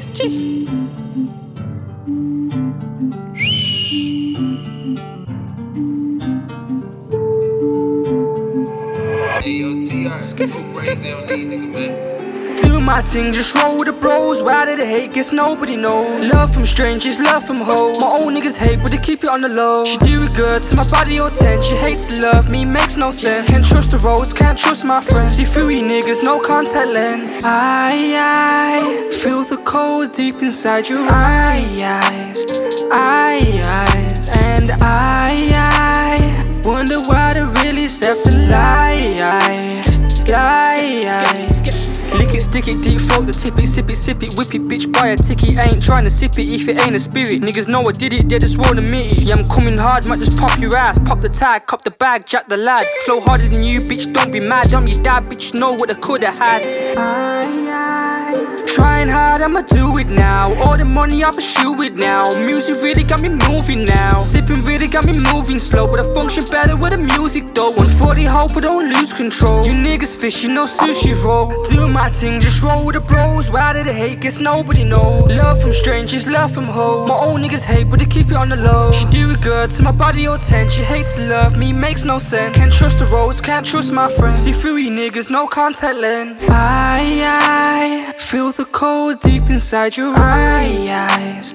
Gee. Hey yo, TR, go crazy on these niggas, man. Do my thing, just roll with the bros. Why did they hate? Guess nobody knows. Love from strangers, love from hoes. My own niggas hate, but they keep it on the low. She do it good to my body or 10. She hates to love me, makes no sense. Can't trust the roads, can't trust my friends. See through you niggas, no contact lens. I feel the cold deep inside your eyes. And I wonder why they really set the lie. Lick it, stick it, deep throat, the tip it, sip it, whip it, bitch, buy a ticket. Ain't tryna sip it if it ain't a spirit. Niggas know I did it, they just won't admit it. Yeah, I'm coming hard, might just pop your ass. Pop the tag, cop the bag, jack the lad. Flow harder than you, bitch, don't be mad. I'm your dad, bitch, know what I coulda had. Trying hard, I'ma do it now. All the money, I pursue it now. Music really got me moving now. Sipping really got me moving slow, but I function better with the music though. 140, hope I don't lose control. You niggas fishing, no sushi roll. Do my thing, just roll with the bros. Why did they hate? Guess nobody knows. Love from strangers, love from hoes. My own niggas hate, but they keep it on the low. She do it good to my body or 10. She hates to love me, makes no sense. Can't trust the roads, can't trust my friends. See through you niggas, no contact lens. I feel the cold deep inside your eyes.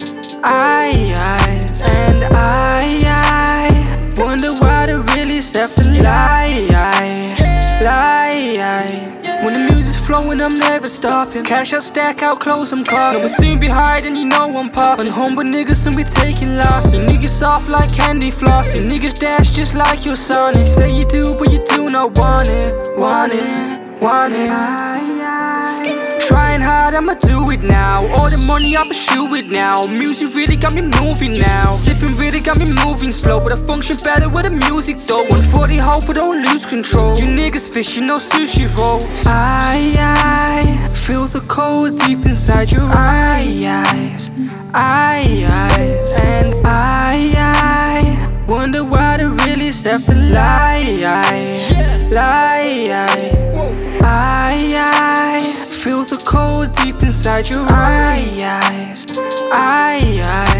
And I wonder why they really set the lie. When the music's flowing, I'm never stopping. Cash out, stack out, clothes, I'm caught. We'll soon be high, and you know I'm poppin'. Humble niggas soon be taking losses. Niggas soft like candy flossing. Niggas dash just like your Sonic. Say you do, but you do not want it. Trying hard, I'ma do it now. All the money, I pursue it now. Music really got me moving now. Sipping really got me moving slow, but I function better with the music though. 140, hope I don't lose control. You niggas fishing, no sushi roll. I feel the cold deep inside your eyes. And I wonder why they really set the lie. I feel the cold deep inside your eyes.